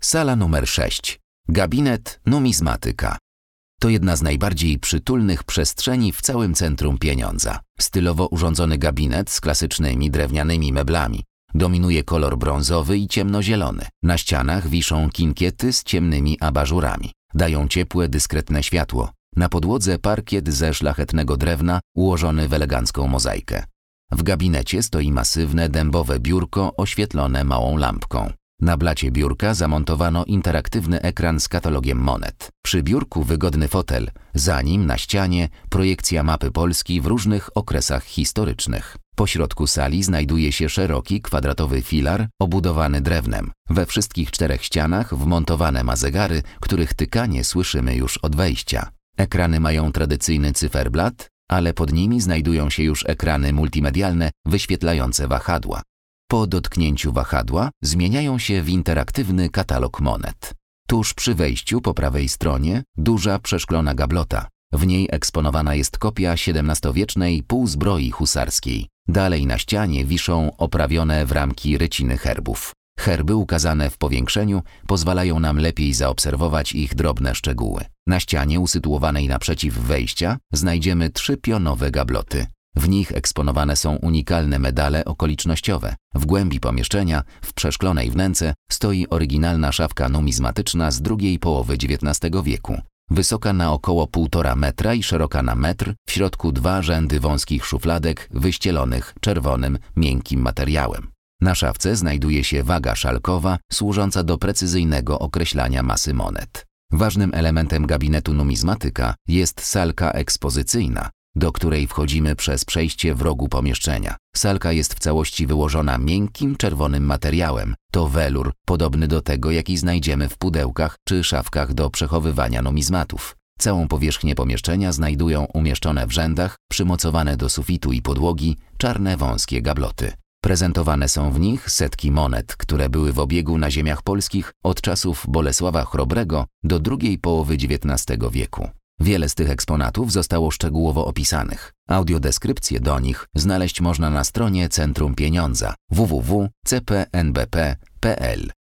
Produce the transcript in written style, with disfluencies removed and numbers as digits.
Sala numer 6. Gabinet numizmatyka. To jedna z najbardziej przytulnych przestrzeni w całym centrum pieniądza. Stylowo urządzony gabinet z klasycznymi drewnianymi meblami. Dominuje kolor brązowy i ciemnozielony. Na ścianach wiszą kinkiety z ciemnymi abażurami. Dają ciepłe, dyskretne światło. Na podłodze parkiet ze szlachetnego drewna ułożony w elegancką mozaikę. W gabinecie stoi masywne dębowe biurko oświetlone małą lampką. Na blacie biurka zamontowano interaktywny ekran z katalogiem monet. Przy biurku wygodny fotel, za nim na ścianie projekcja mapy Polski w różnych okresach historycznych. Po środku sali znajduje się szeroki, kwadratowy filar obudowany drewnem. We wszystkich 4 ścianach wmontowane ma zegary, których tykanie słyszymy już od wejścia. Ekrany mają tradycyjny cyferblat, ale pod nimi znajdują się już ekrany multimedialne wyświetlające wahadła. Po dotknięciu wahadła zmieniają się w interaktywny katalog monet. Tuż przy wejściu po prawej stronie duża przeszklona gablota. W niej eksponowana jest kopia XVII-wiecznej półzbroi husarskiej. Dalej na ścianie wiszą oprawione w ramki ryciny herbów. Herby ukazane w powiększeniu pozwalają nam lepiej zaobserwować ich drobne szczegóły. Na ścianie usytuowanej naprzeciw wejścia znajdziemy 3 pionowe gabloty. W nich eksponowane są unikalne medale okolicznościowe. W głębi pomieszczenia, w przeszklonej wnęce, stoi oryginalna szafka numizmatyczna z drugiej połowy XIX wieku. Wysoka na około 1,5 metra i szeroka na metr, w środku 2 rzędy wąskich szufladek wyścielonych czerwonym, miękkim materiałem. Na szafce znajduje się waga szalkowa, służąca do precyzyjnego określania masy monet. Ważnym elementem gabinetu numizmatyka jest salka ekspozycyjna, do której wchodzimy przez przejście w rogu pomieszczenia. Salka jest w całości wyłożona miękkim, czerwonym materiałem. To welur, podobny do tego, jaki znajdziemy w pudełkach czy szafkach do przechowywania numizmatów. Całą powierzchnię pomieszczenia znajdują umieszczone w rzędach, przymocowane do sufitu i podłogi, czarne wąskie gabloty. Prezentowane są w nich setki monet, które były w obiegu na ziemiach polskich od czasów Bolesława Chrobrego do drugiej połowy XIX wieku. Wiele z tych eksponatów zostało szczegółowo opisanych. Audiodeskrypcje do nich znaleźć można na stronie Centrum Pieniądza www.cpnbp.pl.